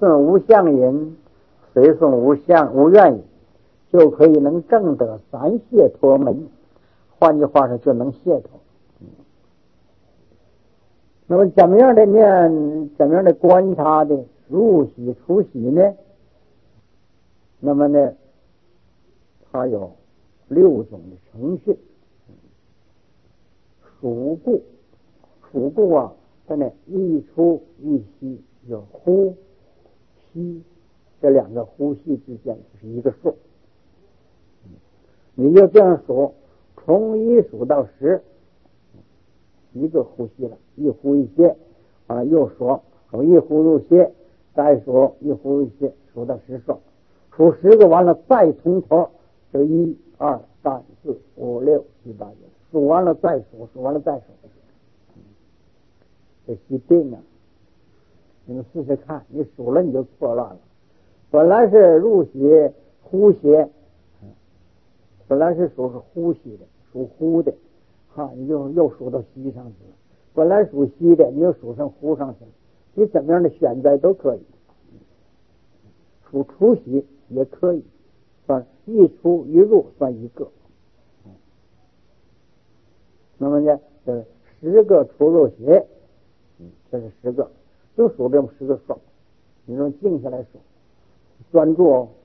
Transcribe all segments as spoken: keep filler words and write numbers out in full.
顺无相引，随顺无相无愿引，就可以能证得三解脱门。换句话说，就能解脱。那么怎么样的念，怎么样的观察的入息出息呢？那么呢，它有六种的程序。数故，数故啊，它呢一出一息，有呼吸这两个呼吸之间就是一个数。你就这样数，从一数到十，一个呼吸了，一呼一歇，啊，又数，数一呼入歇，再数一呼一歇，数到十数，数十个完了再从头，就一二三四五六七八九，数完了再数，数完了再数。这是定啊！你们试试看，你数了你就错乱了。本来是入息呼吸，本来是数是呼吸的，属呼的，哈，你就又数到息上去了。本来属息的，你又数上呼上去了。你怎么样的选择都可以，数出息也可以，算一出一入算一个。那么呢，这十个出入息，嗯，这是十个，就数这么十个数。你说静下来数，专注哦，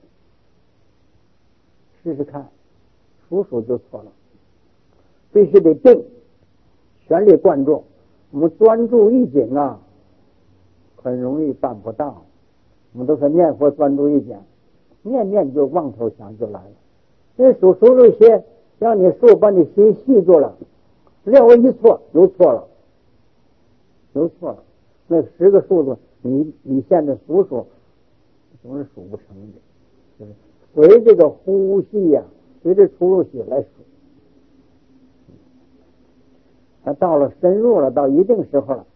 试试看，数数就错了，必须得定，全力贯注。我们专注一景啊，很容易办不到。我们都说念佛专注一景，念念就望头想就来了。这数数入息，让你数把你心系住了，料我一错又错了，又错了。那十个数字，你你现在数数总是数不成的，就是随这个呼吸呀、啊，随着出入息来数。他到了深入了，到一定时候了，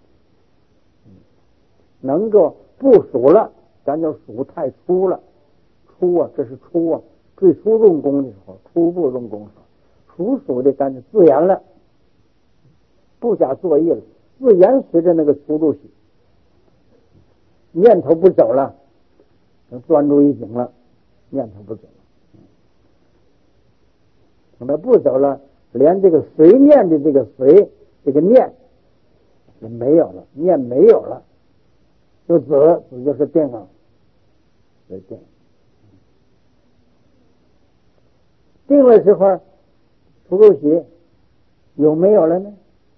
能够不数了，咱就数太粗了。初啊，这是初啊，最初用功的时候，初步用功的时候，数数的咱就自然了，不加作意了，自然随着那个出入息，念头不走了，专注一景了，念头不走了，等它不走了，连这个随念的这个随这个念也没有了，念没有了，就止，止就是定了，是定。定了时候，出入息有没有了呢？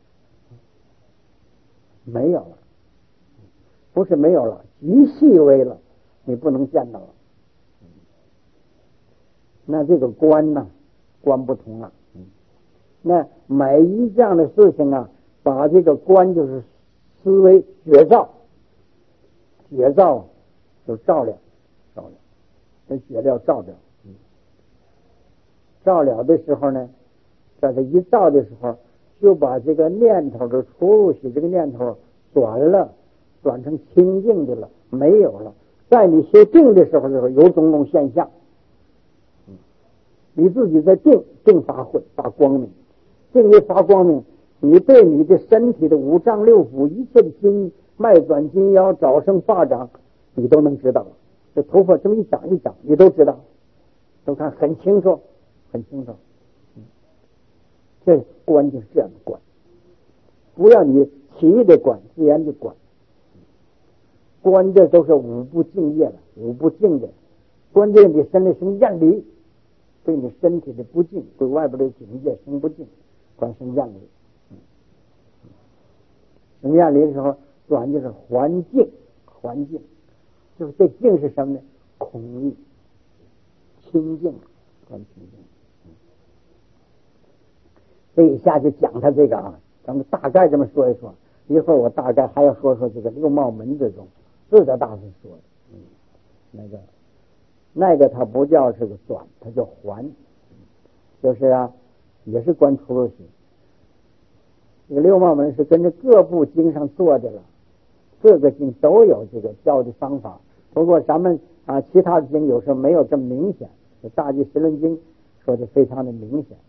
没有了，不是没有了，极细微了，你不能见到了。那这个观呢，观不同了。那每一样的事情啊，把这个观就是思维觉照，觉照就照亮，照亮，那觉料照掉。照了的时候呢，在这一照的时候，就把这个念头的出入息这个念头转了，转成清净的了，没有了。在你修定的时候，就是有种种现象，你自己在定定发挥发光明，定一发光明，你对你的身体的五脏六腑一切的筋脉转筋腰爪生发长，你都能知道了。这头发这么一长一长，你都知道，都看很清楚。很清楚，这观就是这样的观，不要你起意的观，自然的观。观这都是五不净业了，五不净的，观对你身体生厌离，对你身体的不净，对外边的境界生不净，观生厌离。生厌离的时候，转就是环境，环境就是这境是什么呢？空意，清净，观清净。这一下就讲他这个啊，咱们大概这么说一说，一会儿我大概还要说说这个六茂门之中，智德大师说的，嗯，那个那个他不叫这个转，他叫环，就是啊，也是观出入息。这个六茂门是跟着各部经上做的了，各个经都有这个教的方法，不过咱们啊其他的经有时候没有这么明显，这大寂十论经说的非常的明显。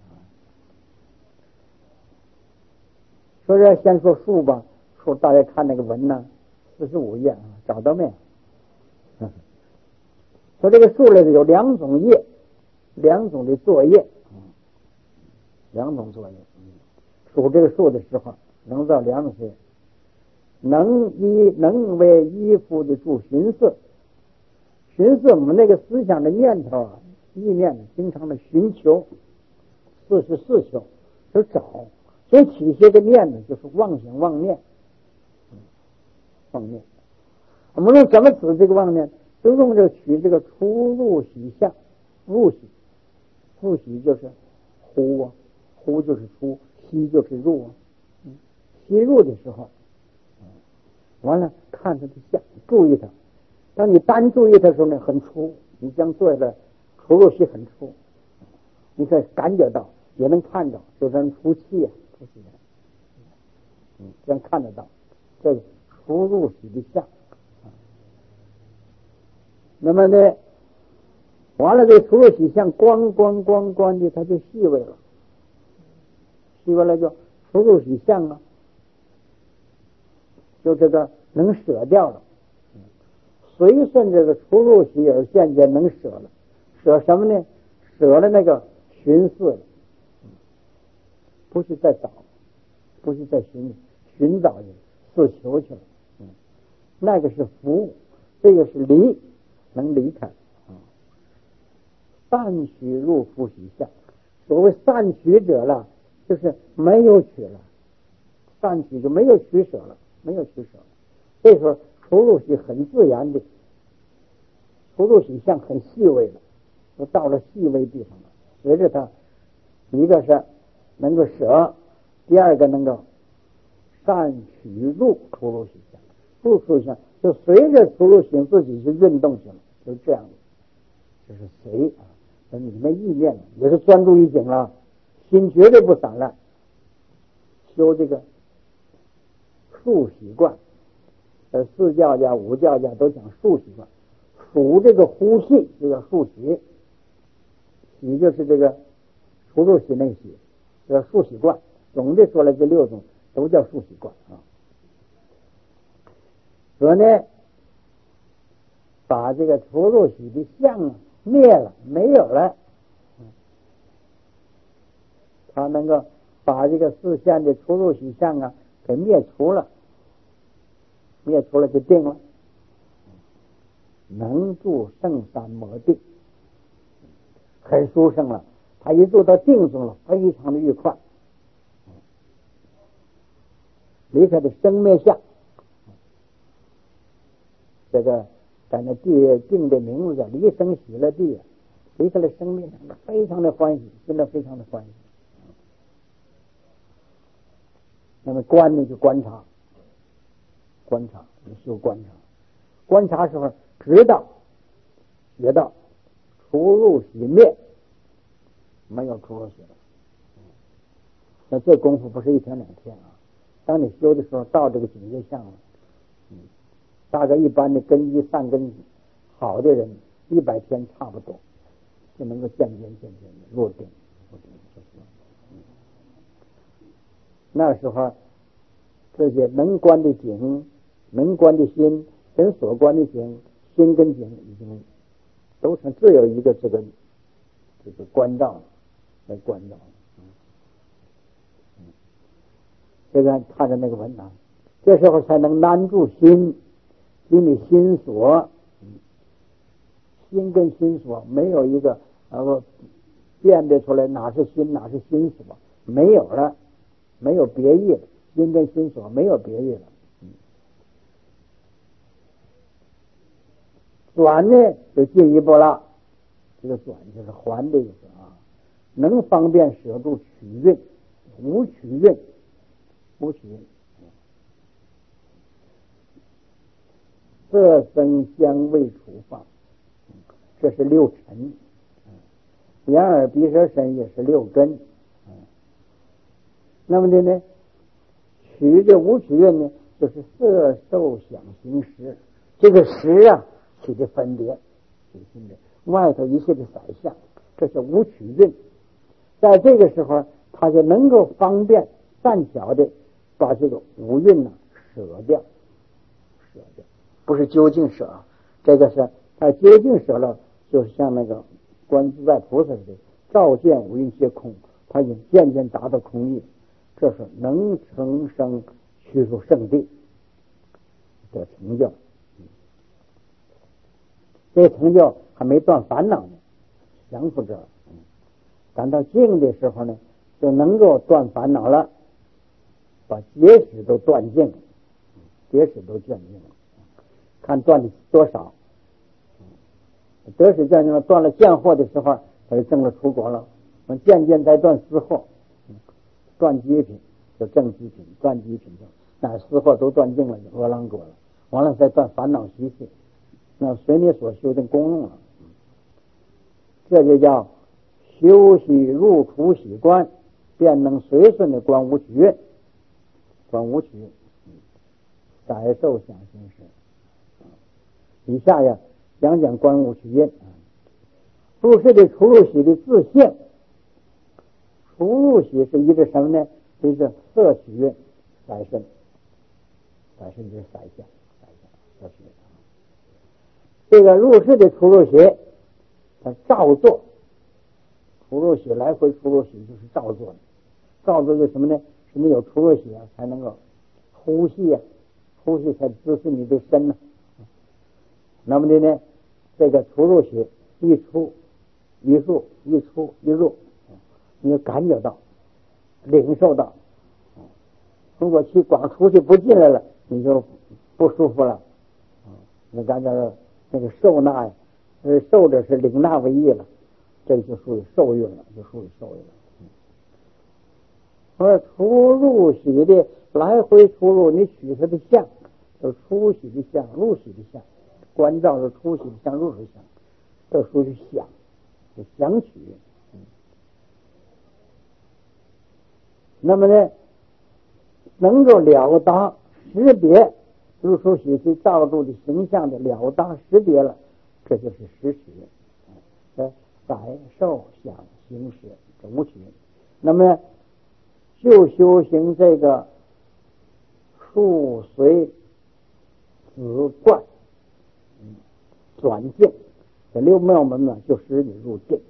说这先说数吧，数大家看那个文呢，四十五页啊，找到没有？ 说这个树类有两种业，两种的作业，两种作业。属这个树的时候，能造两些，能依能为依附的助寻思，寻思我们那个思想的念头啊，意念经常的寻求，四是四求，就找，所以起些个念呢，就是妄想妄念，妄念。我们用怎么指这个妄念？就用这取这个出入喜相，入喜，入喜就是呼啊，呼就是出，吸就是入啊。吸入的时候，完了看它的相，注意它。当你单注意它的时候呢，很粗，你将做的出入息很粗，你可以感觉到，也能看到，就像出气啊，出气的，嗯，这样看得到，这个出入息的相。那么呢，完了这出入息相，光光光光的，它就细微了，细微了就出入息相啊。就这个能舍掉了，随顺这个出入息而渐渐能舍了，舍什么呢？舍了那个寻思了，不是再找，不是再寻寻找去，自求去了。嗯，那个是福，这个是离，能离开。啊，善取入复习相，所谓善取者了，就是没有取了，善取就没有取舍了。没有取舍，所以说出入息很自然的，出入息相很细微的，都到了细微地方了。随着它，一个是能够舍，第二个能够善取入出入息相，入出入息相就随着出入息相自己去运动去了，就是这样的。就是随啊，那你的意念也是专注一境了，心绝对不散乱，修这个。数习惯，呃，四教家、五教家都讲数习惯，数这个呼吸就叫数习，习就是这个出入息内习，叫数习惯。总的说来，这六种都叫数习惯啊。所以呢，把这个出入息的相灭了，没有了，他能够把这个四相的出入息相啊给灭除了。灭除了就定了，能住圣三摩定，很殊胜了。他一住到定中了，非常的愉快，离开的生灭相。这个在那地定的名字叫离生喜乐地，离开了生灭相，非常的欢喜，现在非常的欢喜。那么观呢，就观察。观察，修观察，观察时候知道、学到出入息灭，没有出入息了。那这功夫不是一天两天啊！当你修的时候，到这个境界相了，嗯，大概一般的根基善根好的人，一百天差不多就能够渐渐渐渐的入定，入定就是，嗯，那时候这些能观的境。能观的心跟所观的境，心跟境已经都成只有一个这个这个关照了，来关照了。嗯嗯，这个看着那个文章，这时候才能难住心，心里心所，嗯，心跟心所没有一个呃辨别出来哪是心哪是心所，没有了，没有别意了，心跟心所没有别意了。转呢就进一步了，这个转就是还的意思啊，能方便舍度取运，无取运，无取运，色声香味触法，这是六尘，眼耳鼻舌身也是六根。那么的呢，取这无取运呢，就是色受想行识，这个识啊起的分别，起分别，外头一切的色相，这是无取运。在这个时候，他就能够方便善巧的把这个五蕴呢舍掉，舍掉，不是究竟舍， 这个是他接近舍了，就是像那个观自在菩萨似的，照见五蕴皆空，他已经渐渐达到空义，这是能成生去入圣地的成就。这成就还没断烦恼呢，降伏着。感到静的时候呢，就能够断烦恼了，把结使都断尽了，结使都断尽了，看断的多少。得使断尽了，断了见惑的时候，他就证了出国了。我们渐渐在断私货，断极品就正极品，断极品就那私货都断尽了，就阿郎果了。完了再断烦恼习气，那随你所修的功用了。这就叫修习入处习观，便能随顺的观无取蕴，观无取蕴，改受想行识。以下呀讲讲观无取蕴。入世的出入喜的自性，出入喜是一个什么呢？是一个色取蕴，改身，改身就是色相，色相色取蕴。这个入世的出入喜，它照做。出入喜来回出入喜就是照做的，照做的什么呢？是你有出入喜啊，才能够呼吸啊，呼吸才支持你的身呢、啊。那么的呢，这个出入喜一出一入，一出一入，你就感觉到、领受到。如果去光出去不进来了，你就不舒服了。你感觉那个受纳呀，呃，受者是领纳为义了。这就属于受孕了，就属于受孕了。而出入喜的来回出入，你取它的相，就是出喜的相、入喜的相，关照是出喜的相、入喜的相，这属于想，就想取。那么呢，能够了达识别入出喜去照住的形象的了达识别了，这就是识取。呃改受想行识这五取。那么就修行这个数随子观转境，这六妙门呢就使你入境，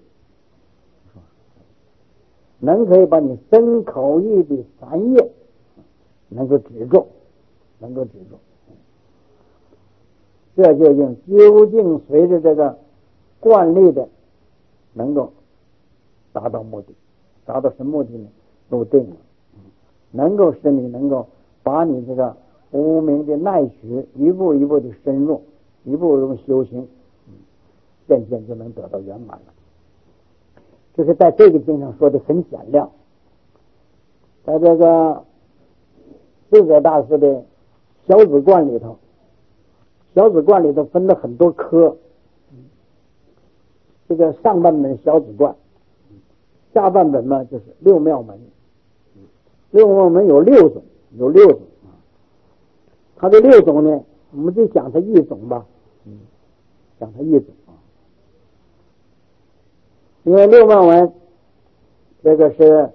能可以把你身口意的三业能够止住，能够止住。这就用究竟随着这个惯例的能够达到目的，达到什么目的呢？入定了，能够使你能够把你这个无明的耐取一步一步的深入，一步一步修行，渐渐就能得到圆满了。就是在这个经上说的很简亮，在这个智者大师的小子观里头，小子观里头分了很多科。这个上半本小子观，下半本嘛就是六妙门。六妙门有六种，有六种啊。它这六种呢，我们就讲它一种吧，嗯，讲它一种啊。因为六妙门这个是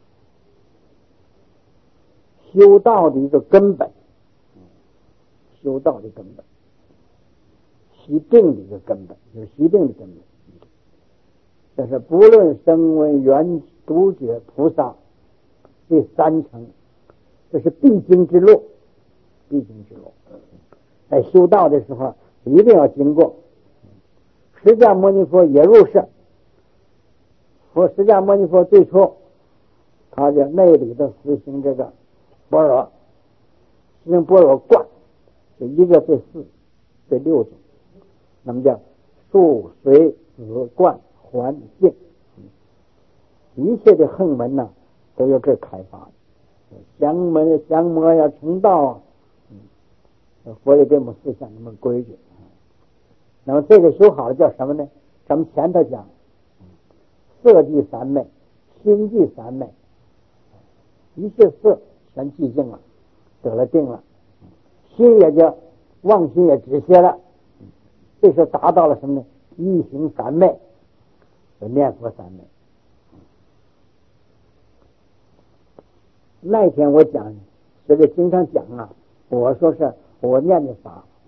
修道的一个根本，修道的根本，习定的一个根本，就是习定的根本。这是不论声闻缘独觉菩萨这三层，这是必经之路，必经之路。在修道的时候一定要经过。释迦牟尼佛也入世，佛释迦牟尼佛最初他就内里的实行这个般若，实行般若观，就一个这四这六种，那么叫数随子观环境，一切的横门呢都有这开发，降门降魔呀成道啊，佛也给我们思想那么规矩。那么这个修好了叫什么呢？咱们前头讲色即三昧，心即三昧，一切色全寂静了，得了定了，心也就妄心也止歇了，这时候达到了什么呢？一行三昧，念佛三昧。那天我讲，这个经常讲啊，我说是我念的法，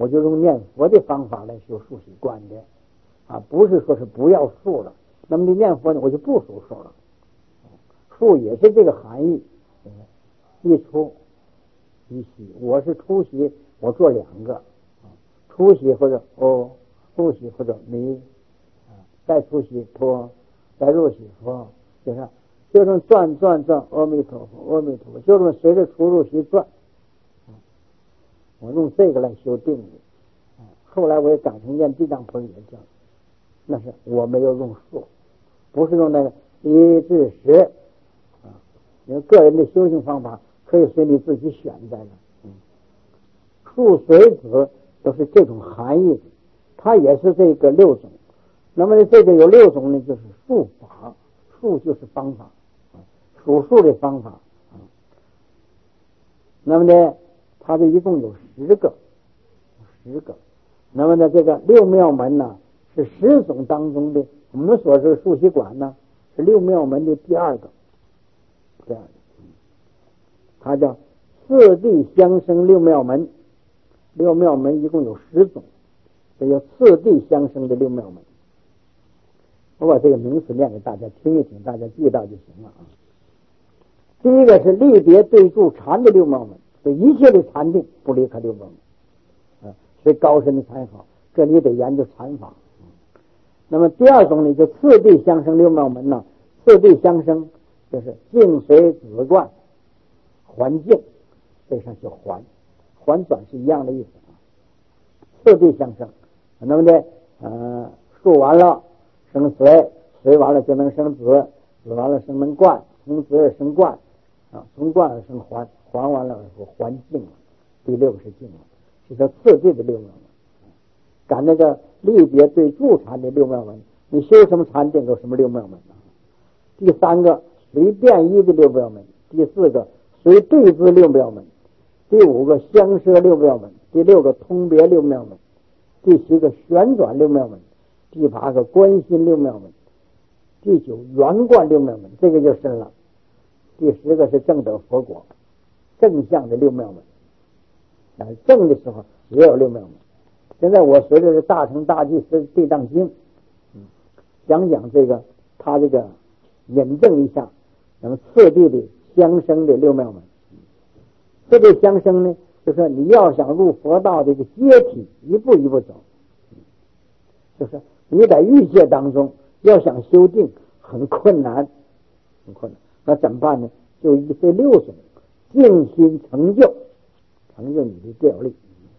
我就用念佛的方法来修数息观的啊，不是说是不要数了。那么你念佛呢，我就不数数了。数也是这个含义，一出一息，我是出息，我做两个，出息或者哦，入息或者弥，再出息托，再入息佛，就是就这么转转转，阿弥陀佛，阿弥陀佛，就这么随着出入息转。我用这个来修定力，后来我也改成念地藏菩萨也叫，那是我没有用数，不是用那个一至十啊。你个人的修行方法可以随你自己选择的，嗯，数随子都是这种含义的，它也是这个六种。那么这个有六种呢，就是数法，数就是方法，数数的方法啊。那么呢，它这一共有十个，十个。那么呢，这个六妙门呢，是十种当中的，我们所说的数息观呢，是六妙门的第二个，这样的，它叫四谛相生六妙门。六妙门一共有十种，这叫四谛相生的六妙门。我把这个名词念给大家听一听，大家记到就行了啊。第一个是立别对住禅的六妙门，所以一切的禅定不离开六妙门啊，是高深的禅法，这你得研究禅法。那么第二种呢，就次第相生六妙门呢，次第相生就是境随子观环境，这上就环环转是一样的意思啊。次第相生，那么呢，呃，数完了生随，随完了就能生子，子完了生能观，从子而生观啊，从观而生环，环完了说环境了，第六个是境了，是叫次第的六妙门。赶那个立别对住禅的六妙门，你修什么禅定有什么六妙门啊？第三个随变异的六妙门，第四个随对治六妙门，第五个相摄六妙门，第六个通别六妙门，第七个旋转六妙门，第八个观心六妙门，第九圆观六妙门，这个就深了。第十个是正得佛果，正向的六妙门，啊，正的时候也有六妙门。现在我随着是大乘大寂师地藏经，嗯，讲讲这个他这个引证一下，那么次第的相生的六妙门。次第相生呢，就是你要想入佛道的一个阶梯，一步一步走，就是你在欲界当中要想修定很困难，很困难，那怎么办呢？就以这六种静心成就，成就你的调力。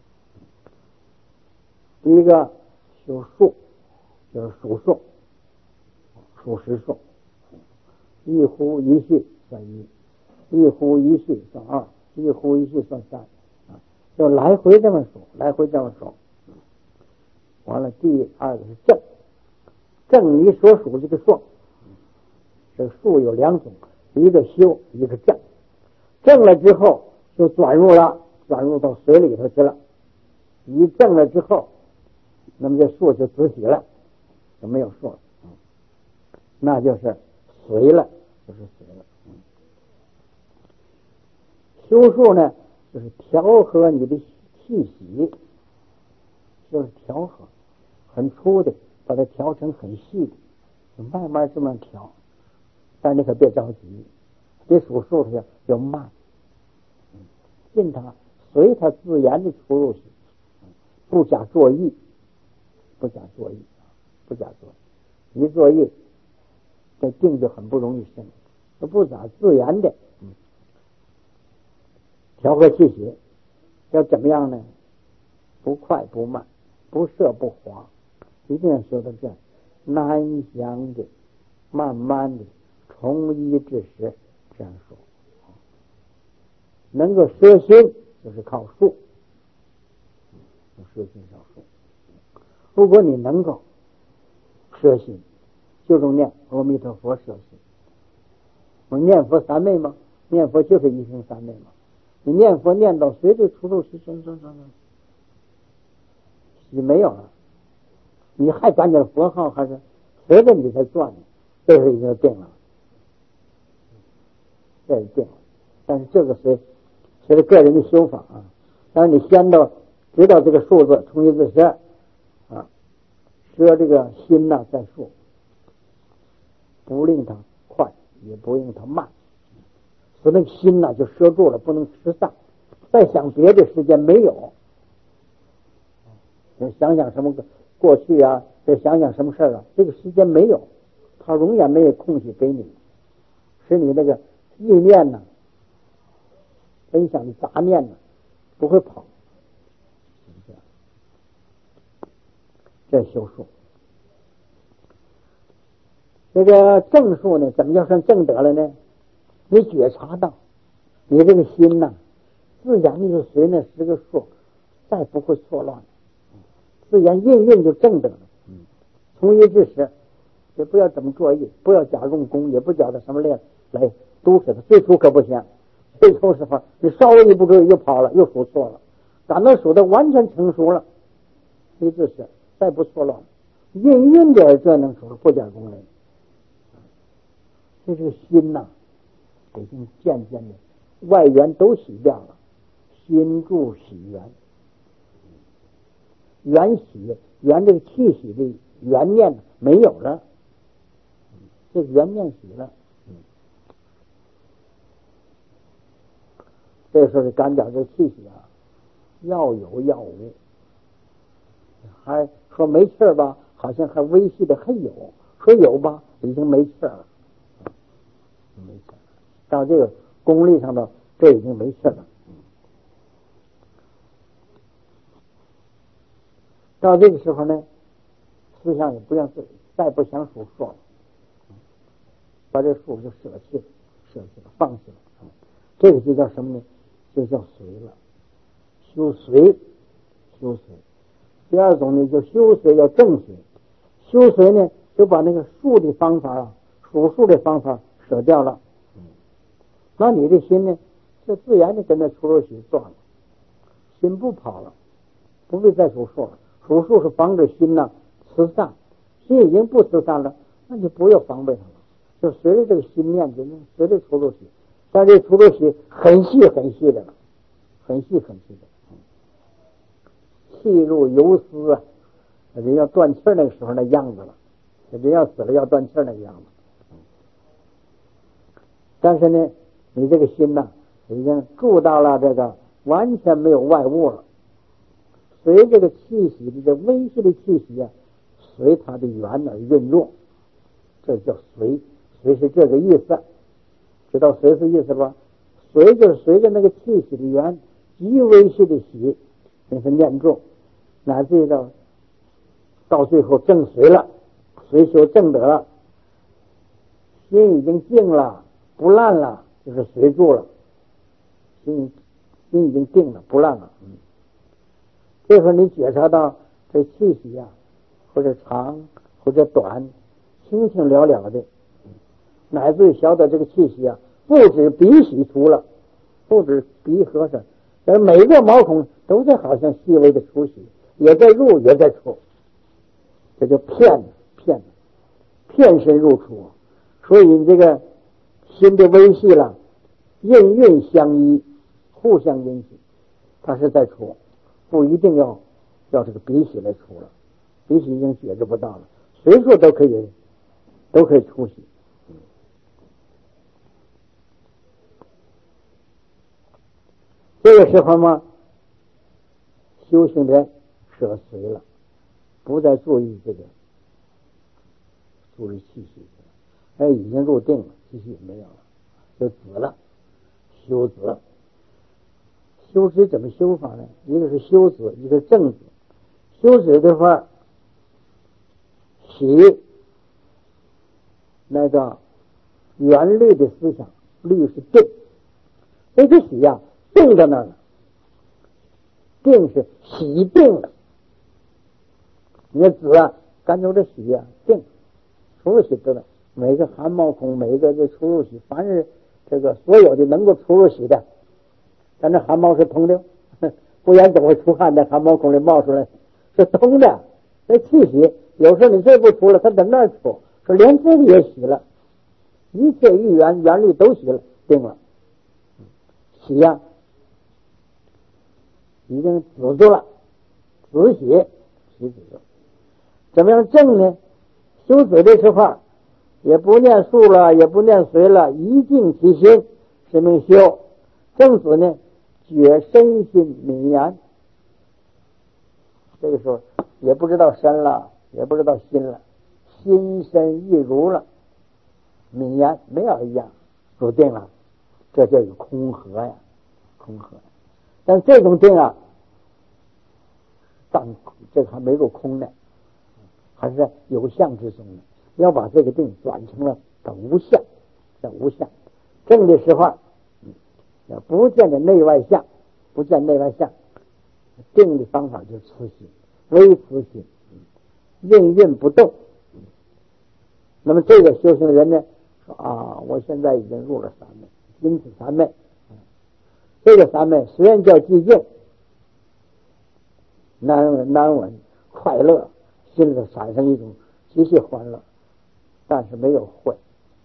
第一个修数，就是数数，数十数，一呼一吸算一，一呼一吸算二，一呼一吸算三，啊，就来回这么数，来回这么数。完了，第二个是正，正你所数这个数，这个数有两种，一个修，一个正。正了之后就转入了，转入到水里头去了。一正了之后，那么这数就自己了，就没有数了，那就是随了，就是随了。修数呢，就是调和你的气息，就是调和，很粗的把它调成很细的，就慢慢这么调。但你可别着急，这数数要要慢，尽它随它自然的出入去，不假作意，不假作意，不假作意，一作意，这定就很不容易生。不假自然的，嗯，调和气血，要怎么样呢？不快不慢，不涩不滑，一定要修到这样，安详的，慢慢的，从一至十，这样说。能够摄心，就是靠数，摄心少数。如果你能够摄心，就用念阿弥陀佛摄心。我念佛三昧吗？念佛就是一生三昧吗？你念佛念到随着出入是生生生生，你没有了，你还赶紧佛号还是随着你在转呢？这是已经定了，这是定了。但是这个是随着个人的修法啊。但是你先到知道这个数字从一至十啊，舍这个心呐、啊、在数，不令它快，也不令它慢，使那个心呐、啊、就摄住了，不能失散。再想别的时间没有，就想想什么过去啊，再想想什么事儿啊，这个时间没有，它永远没有空隙给你，使你那个意念呢、分享的杂念呢不会跑。这修数，这个正数呢，怎么叫算正得了呢？你觉察到你这个心呐、啊，自然的就随那十个数，再不会错乱，自然应运就正得了。从一至十，也不要怎么作业，不要假用功，也不觉得什么练来督使他。最初可不行，最初时候你稍微一不注意又跑了，又数错了，赶到数的完全成熟了，一至十。再不错乱，运运点这能说不讲功人，这这个心呐、啊，已经渐渐的外缘都洗掉了，心住洗缘，缘洗缘这个气洗的缘念没有了，这个缘念洗了，这时候是干讲这气洗啊，要有要无。还说没气儿吧，好像还微细的还有；说有吧，已经没气儿了，没气儿。到这个功力上头，这已经没气儿了。到这个时候呢，思想也不要自，再不想数数了，把这数就舍弃了，舍弃了，放弃了。这个就叫什么呢？就叫随了，修随，修随。第二种呢，就修随要正随，修随呢就把那个数的方法啊，数数的方法舍掉了，那你的心呢就自然的跟那出入喜断了，心不跑了，不必再数数了。数数是防止心呢慈散，心已经不慈散了，那就不要防备它了，就随着这个心念就随着出入喜，但这出入喜很细很细的了，很细很细的。气入游丝啊，人要断气儿那个时候那样子了，人要死了要断气儿那个样子。但是呢，你这个心呢，已经住到了这个完全没有外物了，随这个气息的这微细的气息啊，随它的缘而运作，这叫随。随是这个意思，知道随是意思吧？随就是随着那个气息的缘，极微细的喜，那是念住。乃至于到到最后正随了，随修正得了，心已经静了，不烂了，就是随住了，心心已经定了，不烂了。嗯，这时候你觉察到这气息啊，或者长或者短，清清了了的，乃至于晓得这个气息啊，不止鼻息出了，不止鼻和上，而每个毛孔都在好像细微的出息。也在入也在出，这就骗骗骗身入出，所以你这个心的微细了，应运相依，互相因系，它是在出，不一定要要这个鼻息来出了，鼻息已经觉知不到了，随处都可以都可以出息。这个时候嘛，修行人舍随了，不再注意这个注意气息，哎，已经入定了，气息也没有了，就止了，修止。修止怎么修法呢？一个是修止，一个是正止。修止的话，喜那个原律的思想，律是定，这个喜呀、啊，定在那儿了，定是喜定了。你的子啊，干就这喜啊，定，出入喜知道，每个汗毛孔，每个这出入喜，凡是这个所有的能够出入喜的，咱这汗毛是通的，不然怎么会出汗在汗毛孔里冒出来？是通的。这气息有时候你这不出了，它在那儿出，说连这个也洗了，一切一元原律都洗了，定了，洗呀、啊，已经止住了， 慈喜喜子。怎么样正呢？修子的时候也不念数了，也不念随了，一静其心，是名修。正子呢，觉身心泯然。这个时候也不知道身了，也不知道心了，心身一如了，泯然没有一样，入定了，这叫有空和呀，空和。但这种定啊，但这个还没入空呢，还是在有相之中呢。要把这个定转成了叫无相，叫无相。正的时候，嗯，不见的内外相，不见内外相。定的方法就是慈心，微慈心，应运不动。那么这个修行的人呢，说啊，我现在已经入了三昧，因此三昧。这个三昧虽然叫寂静，难难闻快乐，心里产生一种极其欢乐，但是没有慧。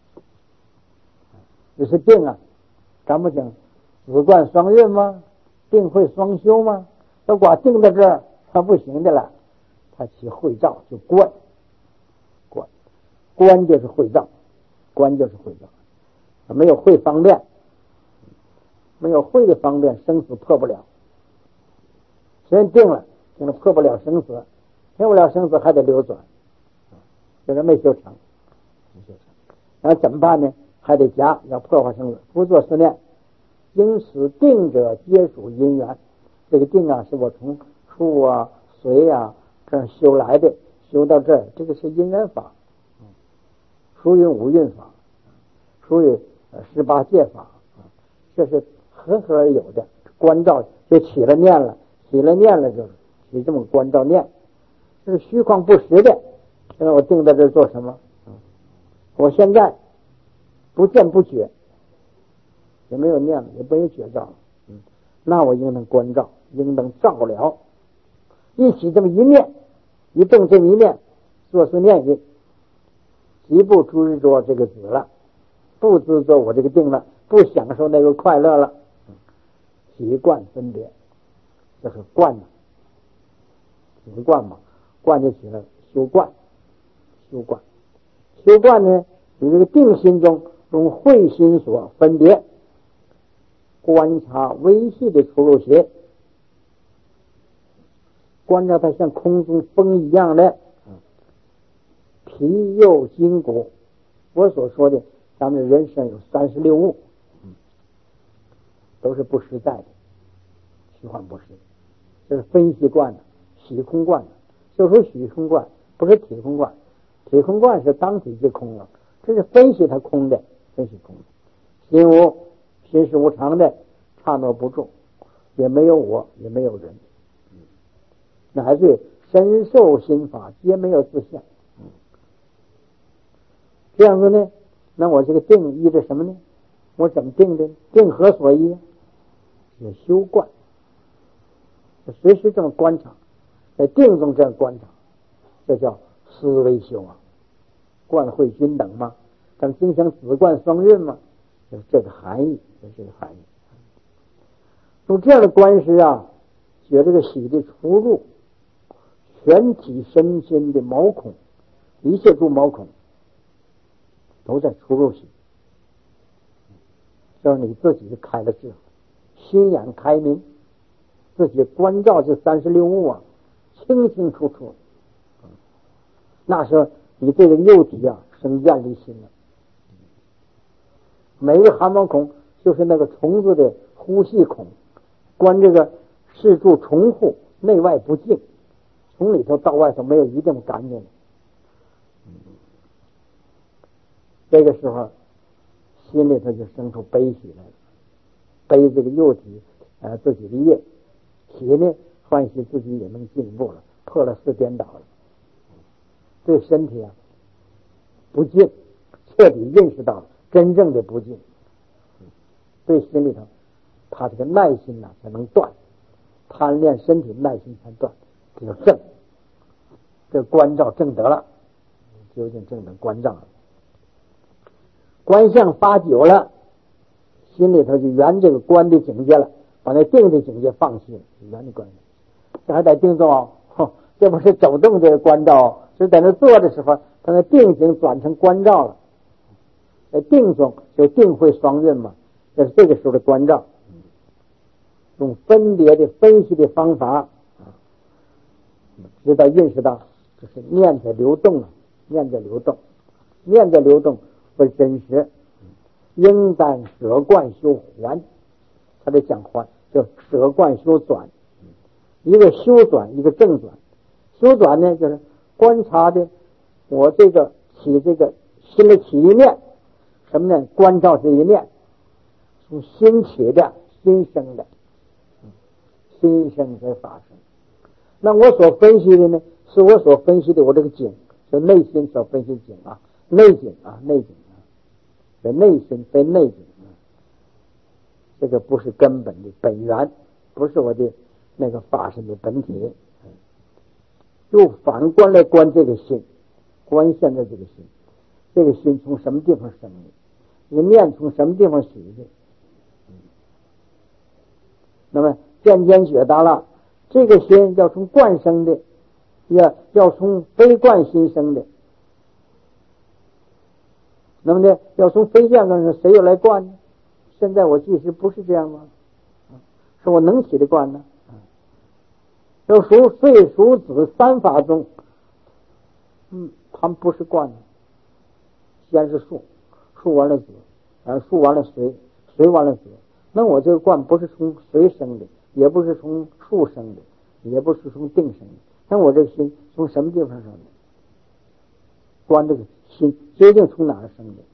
这是定啊，咱不讲子观双运吗？定慧双修吗？都光定在这儿，他不行的了，他起慧照就观，观观就是慧照，观就是慧照，没有慧方便，没有慧的方便，生死破不了。虽然定了，定了破不了生死，破不了生死还得流转，就是没修成，没修成。那怎么办呢？还得加，要破坏生死，不做思念。因此定者皆属因缘。这个定啊，是我从数啊、随啊这样修来的，修到这儿，这个是因缘法，属于五蕴法，属于十八界法，这是合合而有的。观照就起了念了，起了念了就是起这么观照念，这是虚旷不实的。那我定在这儿做什么？我现在不见不觉，也没有念了，也没有觉照了，嗯，那我应当观照，应当照了。一起这么一念，一动这么一念，做是念语，即不执着这个子了，不执着我这个定了，不享受那个快乐了，习惯分别，这是惯的，习惯嘛，惯就起了修惯，修惯，修惯呢，你这个定心中用慧心所分别，观察微细的出入邪，观察它像空中风一样的皮肉筋骨。我所说的咱们人生有三十六物，都是不实在的，虚幻不实，这是分析观的，虚空观的。就说虚空观不是体空观，体空观是当体即空了，这是分析它空的，分析空的。心无心是无常的，刹那不住，也没有我，也没有人，乃至身受心法皆没有自相。这样子呢，那我这个定依着什么呢？我怎么定的？定何所依？是修观，随时这么观察，在定中这样观察，这叫思维修啊。观慧均等嘛，咱经常子观双运嘛，就是这个含义，就是这个含义。用这样的观时啊，觉这个喜的出入，全体身心的毛孔，一切诸毛孔都在出入喜，就是你自己开了智慧，心眼开明，自己关照这三十六物啊，清清楚楚。那时候你对这个幼体啊生厌离心了。每一个汗毛孔就是那个虫子的呼吸孔，关这个是住重户，内外不净，从里头到外头没有一定干净的。这个时候心里头就生出悲喜来了，悲这个幼体呃自己的业，喜呢欢喜自己也能进步了，破了四颠倒了，对身体啊不敬，彻底认识到了真正的不敬，对心里头他这个耐心呢、啊、才能断，贪恋身体耐心才断，这就正，这观照正得了，究竟正得观照了。观相发久了，心里头就圆这个观的境界了，把那定的境界放弃了，圆的观，这还得定中哦， 哦，这不是走动这个关照，是在那坐的时候，他的定境转成关照了。在定中就定会双运嘛，这是这个时候的关照。用分别的分析的方法，直到认识到，就是念在流动了，念在流动，念在流动不真实，应当舍观修还，他得讲还，就舍观修转，一个修转，一个正转。修转呢，就是观察的我这个起这个心的起一念，什么呢？关照这一念，从心起的，心生的。心生在发生，那我所分析的呢，是我所分析的我这个境，就内心所分析境啊，内境啊，内境啊，这内心非内境啊，这个不是根本的本源，不是我的那个发生的本体，又反观来观这个心，观现在这个心，这个心从什么地方生的，这个念从什么地方起的，那么渐渐觉到了，这个心要从观生的，要要从非观心生的。那么呢，要从非见观生，谁又来观呢？现在我即使不是这样吗？是我能起的观呢？要属岁属子三法中，嗯，他们不是观，先是数，数完了子，然后数完了随，随完了子。那我这个观不是从随生的，也不是从数生的，也不是从定生的。那我这个心从什么地方生的？观这个心究竟从哪儿生的？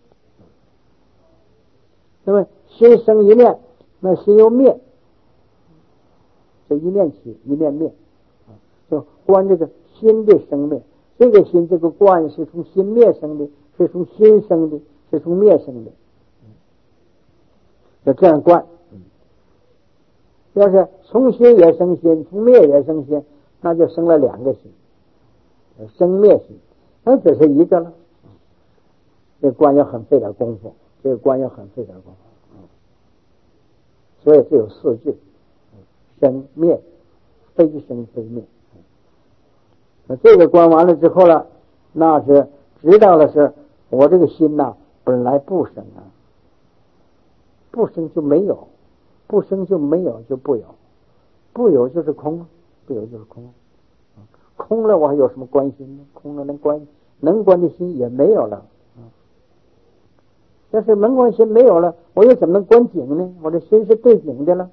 那么心生一念，那心又灭，这一念起一念灭，就观这个心的生灭。这个心这个观是从心灭生的，是从心生的，是从灭生的。就这样观，要是从心也生心，从灭也生心，那就生了两个心，生灭心，那只是一个了。这观要很费点功夫，这个观要很费点功夫，所以只有四句：生灭，非生非灭。那这个观完了之后了，那是知道的是我这个心呐、啊，本来不生啊。不生就没有，不生就没有，就不有，不有就是空，不有就是空，空了我还有什么关心呢？空了能关能关的心也没有了。要是能关心没有了，我又怎么能关景呢？我这心是对景的了，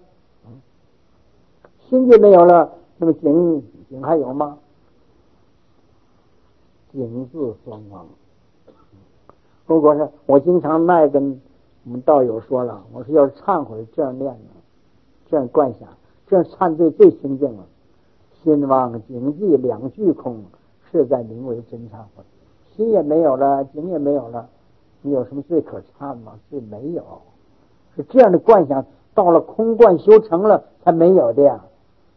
心就没有了，那么景景还有吗？景字双亡。如果是我经常那跟我们道友说了，我说要是忏悔这样念呢，这样观想，这样忏罪最清净了。心忘景寂两俱空，是在名为真忏悔。心也没有了，景也没有了，你有什么罪可忏吗？罪没有，是这样的观想，到了空观修成了才没有的呀。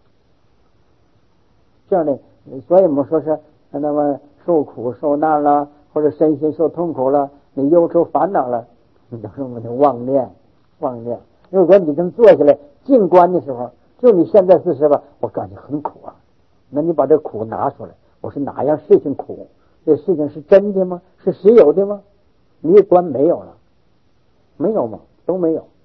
这样的，所以我们说是那么受苦受难了，或者身心受痛苦了，你忧愁烦恼了。你叫什么的妄念，妄念。如果你正坐下来静观的时候，就你现在是什么？我感觉很苦啊。那你把这苦拿出来，我说哪样事情苦？这事情是真的吗？是实有的吗？你一观没有了，没有吗？都没有。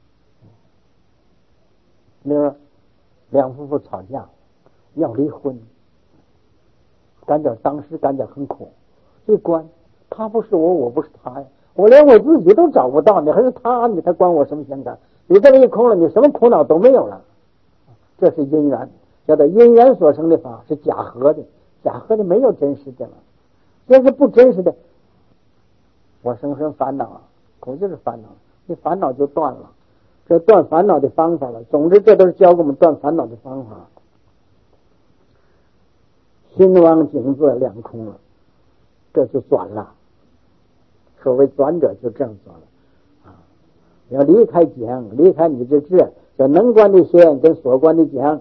那个两夫妇吵架要离婚，感觉当时感觉很苦。这观他不是我，我不是他呀。我连我自己都找不到，你还是他，你他关我什么相干？你这么一空了，你什么苦恼都没有了。这是因缘，叫做因缘所生的法，是假合的，假合的没有真实的了。要是不真实的，我生生烦恼啊，苦就是烦恼，你烦恼就断了，这断烦恼的方法了。总之，这都是教给我们断烦恼的方法。心忘景字两空了，这就转了。所谓转者就这样转了啊！要离开景，离开你这智，叫能观的心跟所观的景啊，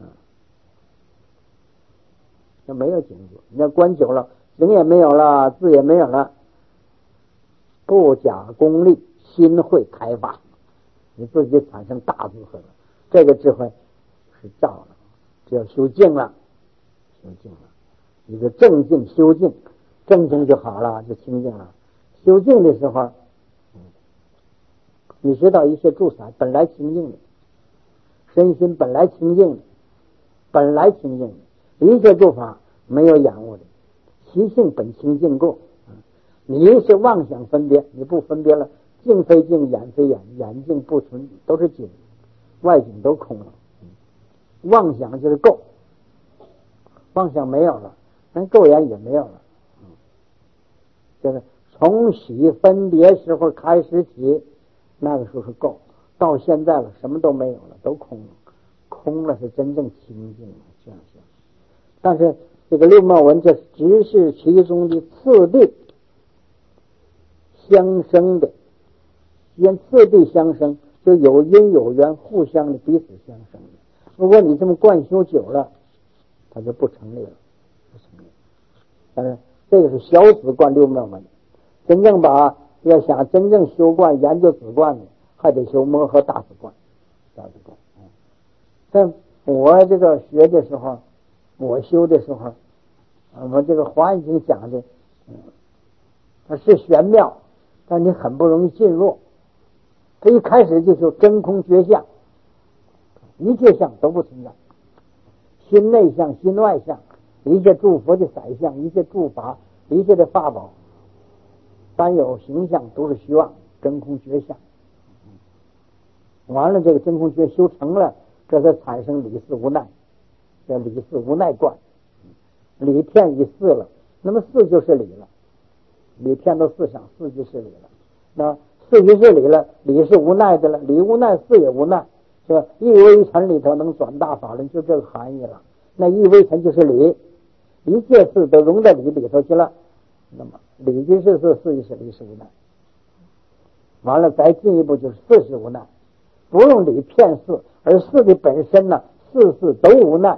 就没有景字。你要观久了，景也没有了，字也没有了，不假功利，心会开发，你自己产生大智慧了。这个智慧是照了，只要修静了， 修静了。一个正静修静，正静就好了，就清净了。修静的时候，你知道一切住散本来清净的，身心本来清净的，本来清净的，一切住法没有染污的，其性本清净故。你是妄想分别，你不分别了，境非境，眼非眼，眼境不存，都是境，外境都空了。妄想就是垢，妄想没有了，那垢眼也没有了。就是从喜分别时候开始起，那个时候是垢，到现在了，什么都没有了，都空了。空了是真正清净了，这样想。但是这个六妙文，这只是其中的次第相生的，因次第相生，就有因有缘，互相的彼此相生的。如果你这么惯修久了，它就不成立了，不成立。但是这个是小子观六妙文，真正把要想真正修观研究子观的，还得修摩诃大子观，大子观。在我这个学的时候，我修的时候，我这个华严经讲的，嗯，它是玄妙，但你很不容易进入。它一开始就修真空觉相，一切相都不存在，心内相、心外相，一切诸佛的宰相，一切诸法，一切的法宝，单有形象都是虚妄，真空觉相。完了，这个真空觉修成了，这才产生理事无奈，叫理事无奈观。理片已四了，那么四就是理了，理片到四上，四就是理了。那四就是理了，理是无奈的了，理无奈，四也无奈。这一微尘里头能转大法轮，就这个含义了。那一微尘就是理，一切事都融在理里头去了。那么理就是四，四就是理是无奈。完了，再进一步就是四是无奈，不用理骗四，而四的本身呢，四四都无奈。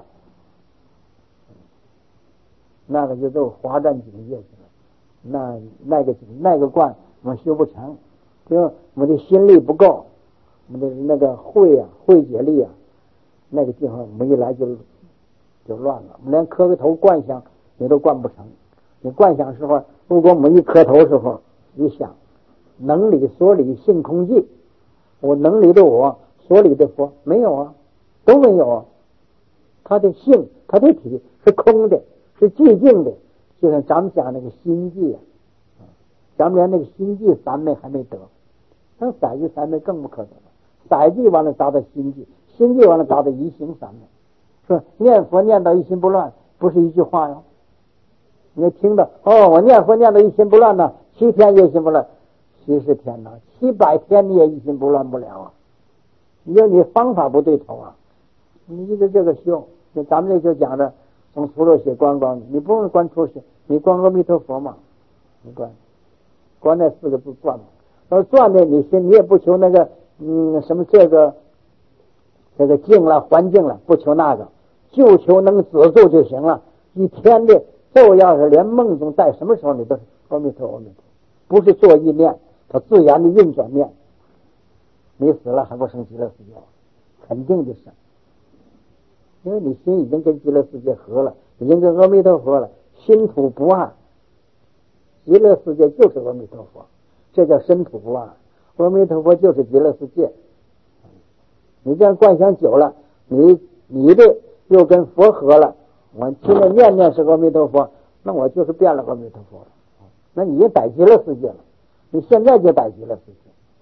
那个就都华占境界去了。那那个那个观我们修不成，就我们的心力不够。我们的那个慧啊，慧解力啊，那个地方我们一来就就乱了。我们连磕个头观想你都观不成。你观想时候，如果我们一磕头时候一想，能理所理性空寂，我能理的我，所理的佛没有啊，都没有啊。他的性，他的体是空的，是寂静的，就像咱们讲那个心寂啊，咱们连那个心寂三昧还没得，那载寂三昧更不可得了。载寂完了达到心寂，心寂完了达到一行三昧，是吧？念佛念到一心不乱，不是一句话哟。你听到哦，我念佛念到一心不乱呢，七天也一心不乱，七十天呢，七百天你也一心不乱不了啊！因为你方法不对头啊！你这个这个修，咱们这就讲的从除了写观光，你不用观除写，你观阿弥陀佛嘛，你观观那四个字转嘛。而转的你心，你也不求那个嗯什么这个这个境了环境了，不求那个，就求能止住就行了。一天的咒要是连梦中在什么时候你都是阿弥陀阿弥陀，不是做意念，它自然的运转念。你死了还不生极乐世界？肯定的是，因为你心已经跟极乐世界合了，已经跟阿弥陀佛了，心土不暗，极乐世界就是阿弥陀佛，这叫身土不暗。阿弥陀佛就是极乐世界。你这样观想久了，你你的又跟佛合了，我听着念念是阿弥陀佛，那我就是变了阿弥陀佛了。那你也逮极乐世界了，你现在就逮极乐世界。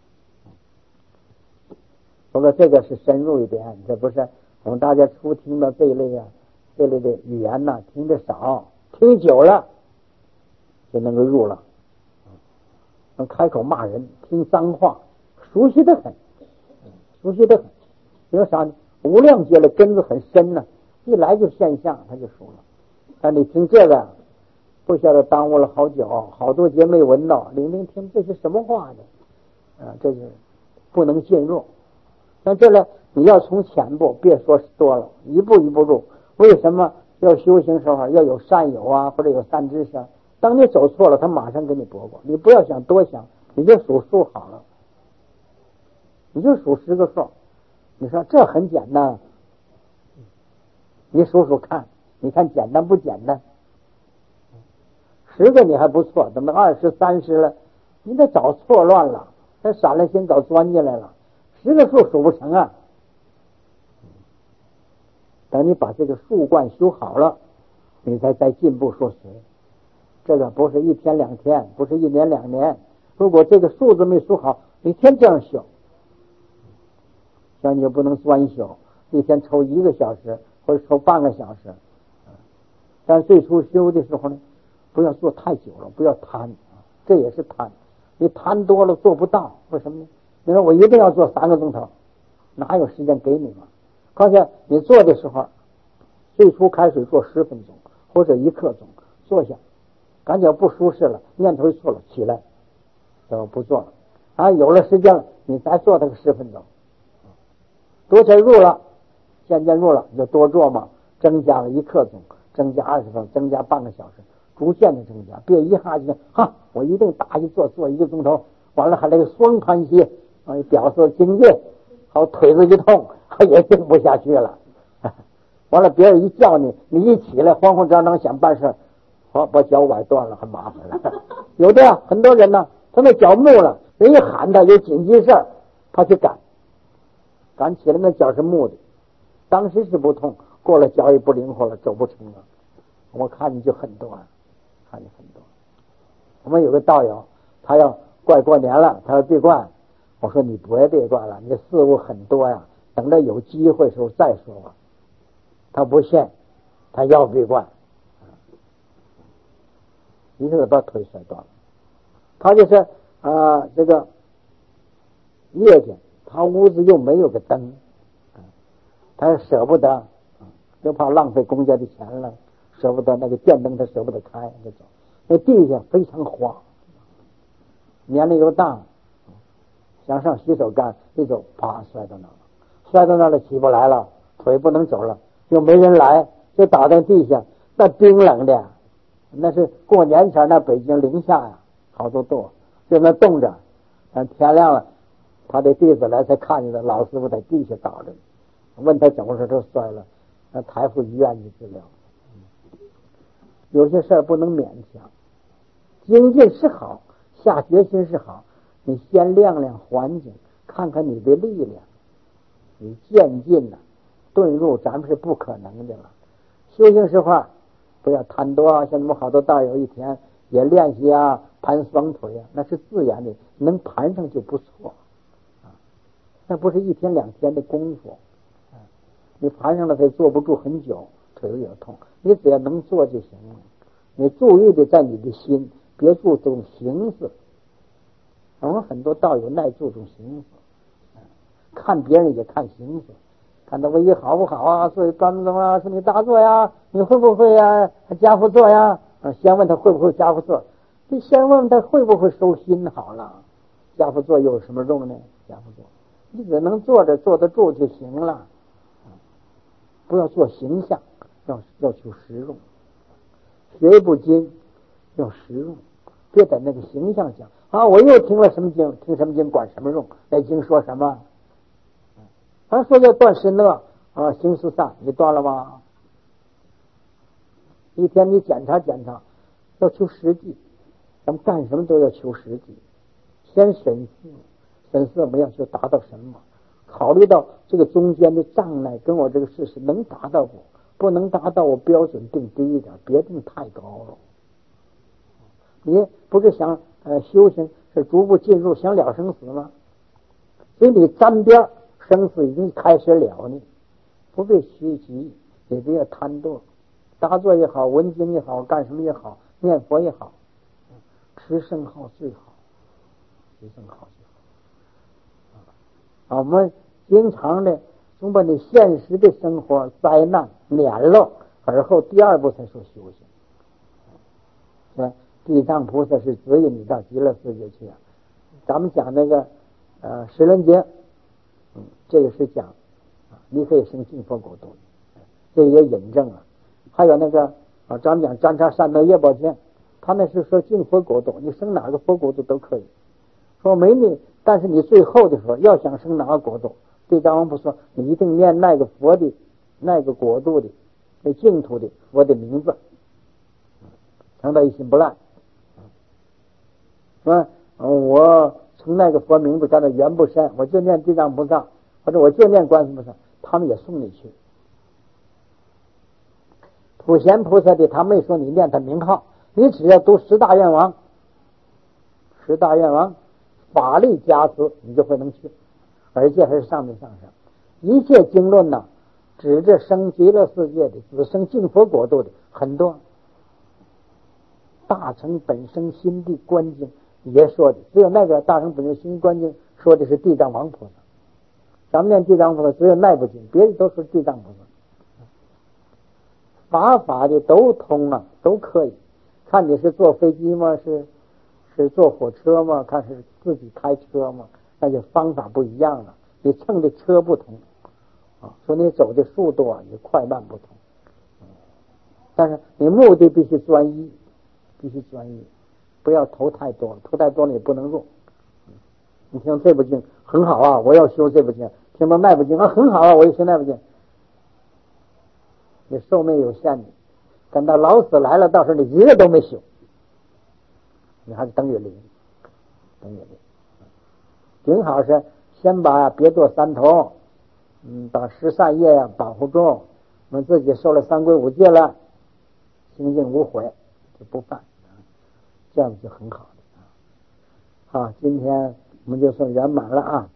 不过这个是深入一点，这不是我们大家初听到这一类啊，这类的语言呢、啊，听得少，听久了就能够入了。能开口骂人，听脏话，熟悉的很，熟悉的很。因为啥呢？无量劫的根子很深呢、啊，一来就现象，他就熟了。但你听这个，不晓得耽误了好久，好多节没闻到，聆听听这是什么话呢？啊，这是不能进入。但这呢，你要从浅步，别说多了，一步一步入。为什么要修行时候要有善友啊，或者有善知识？当你走错了，他马上给你驳过。你不要想多想，你就数数好了，你就数十个数。你说这很简单，你数数看， 你看简单不简单？十个你还不错，等到二十三十了，你得找错乱了，他闪了心搞钻进来了，十个数数不成啊。等你把这个数贯修好了，你才再进步数学。这个不是一天两天，不是一年两年。如果这个数字没数好，你天这样修，像你就不能专修，一天抽一个小时或者抽半个小时。但是最初修的时候呢，不要做太久了，不要贪，这也是贪。你贪多了做不到，为什么呢？你说我一定要做三个钟头，哪有时间给你嘛？况且你做的时候，最初开始做十分钟或者一刻钟，坐下，感觉不舒适了，念头错了，起来，就不做了。啊，有了时间了，你再做它个十分钟，多钱入了，渐渐入了，你就多做嘛，增加了一刻钟，增加二十分钟，增加半个小时，逐渐的增加，别一下就哈，我一定打一坐做一个钟头，完了还那个双盘膝，啊，表示精进，好腿子一痛，也静不下去了。完了，别人一叫你，你一起来慌慌张张想办事，好把脚崴断了，很麻烦了。有的呀，很多人呢，他那脚木了，人一喊他有紧急事儿，他去赶，赶起来那脚是木的，当时是不痛，过了脚也不灵活了，走不成了。我看你就很多，看你很多。我们有个道友，他要快过年了，他要闭关，我说你不要闭关了，你事物很多呀，等到有机会的时候再说吧。他不信，他要闭关，一个把腿摔断了。他就是啊、呃，这个夜间，他屋子又没有个灯，他舍不得，又怕浪费公家的钱了，舍不得那个电灯，他舍不得开，就走。那地下非常滑，年龄又大，想上洗手间，一走啪摔到那了，摔到那了起不来了，腿不能走了。又没人来，就倒在地下，那冰冷的，那是过年前那北京零下呀，好多度，就那冻着。天亮了，他的弟子来才看见他，老师傅在地下倒着，问他怎么说，他摔了，那抬赴医院去治疗。有些事儿不能勉强，精进是好，下决心是好，你先亮亮环境，看看你的力量，你渐进呢、啊。遁入咱们是不可能的了。修行实话，不要贪多啊！像我们好多道友一天也练习啊，盘双腿啊，那是自然的，能盘上就不错啊。那不是一天两天的功夫啊，你盘上了才坐不住很久，腿子也痛。你只要能做就行了。你注意的在你的心，别注重形式。我们很多道友爱注重形式，看别人也看形式。看他唯一好不好啊？所以干怎么说你打坐呀？你会不会呀？家父坐呀？啊，先问他会不会家父坐，你先问他会不会收心好了。家父坐有什么用呢？家父坐，你只能坐着坐得住就行了，不要做形象，要要求实用。学不精，要实用，别在那个形象讲啊！我又听了什么经，听什么经管什么用？那经说什么？他说要断身乐啊，行十善，你断了吗？一天你检查检查，要求实际，咱们干什么都要求实际。先审视，审视我们要求达到什么？考虑到这个中间的障碍跟我这个事实能达到不？不能达到，我标准定低一点，别定太高了。你不是想呃修行是逐步进入，想了生死吗？所以你沾边。生死已经开始了呢，不必虚急，也不要贪多。打坐也好，闻经也好，干什么也好，念佛也好，持圣号最好，持圣号最好。啊，我们经常的总把你现实的生活灾难免了，而后第二步才说修行。啊，地藏菩萨是指引你到极乐世界去啊。咱们讲那个呃十轮经。嗯，这个是讲啊，你可以生净佛国度，这也引证了。还有那个啊，咱们讲占察善德业宝经，他那是说净佛国度，你生哪个佛国度都可以。说没你，但是你最后的时候要想生哪个国度，地藏王不说，你一定念那个佛的那个国度的那净土的佛的名字，常到一心不乱。说我从那个佛名字感到缘不深，我就念地藏菩萨，或者我就念观世菩萨，他们也送你去。普贤菩萨的他没说你念他名号，你只要读十大愿王，十大愿王法力加持，你就会能去，而且还是上面上上。一切经论呢，指着生极乐世界的，只生净佛国度的很多。大乘本生心地观经也说的，只有那个大乘本生心地观经说的是地藏王菩萨。咱们念地藏菩萨只有那部经，别的都是地藏菩萨。法法的都通啊，都可以。看你是坐飞机吗？是是坐火车吗？看是自己开车吗？那就方法不一样了。你乘的车不同啊，所以你走的速度啊，你快慢不同。但是你目的必须专一，必须专一，不要投太多了，投太多了也不能入。你听这部经很好啊，我要修这部经；听到那部经啊很好啊，我要修那部经。你寿命有限的，等到老死来了，到时候你一个都没修，你还是等于零，等于零。顶好是先把别做三头，嗯，把十善业呀保护住，我们自己受了三皈五戒了，清净无悔就不犯，这样就很好的。好，今天我们就算圆满了啊。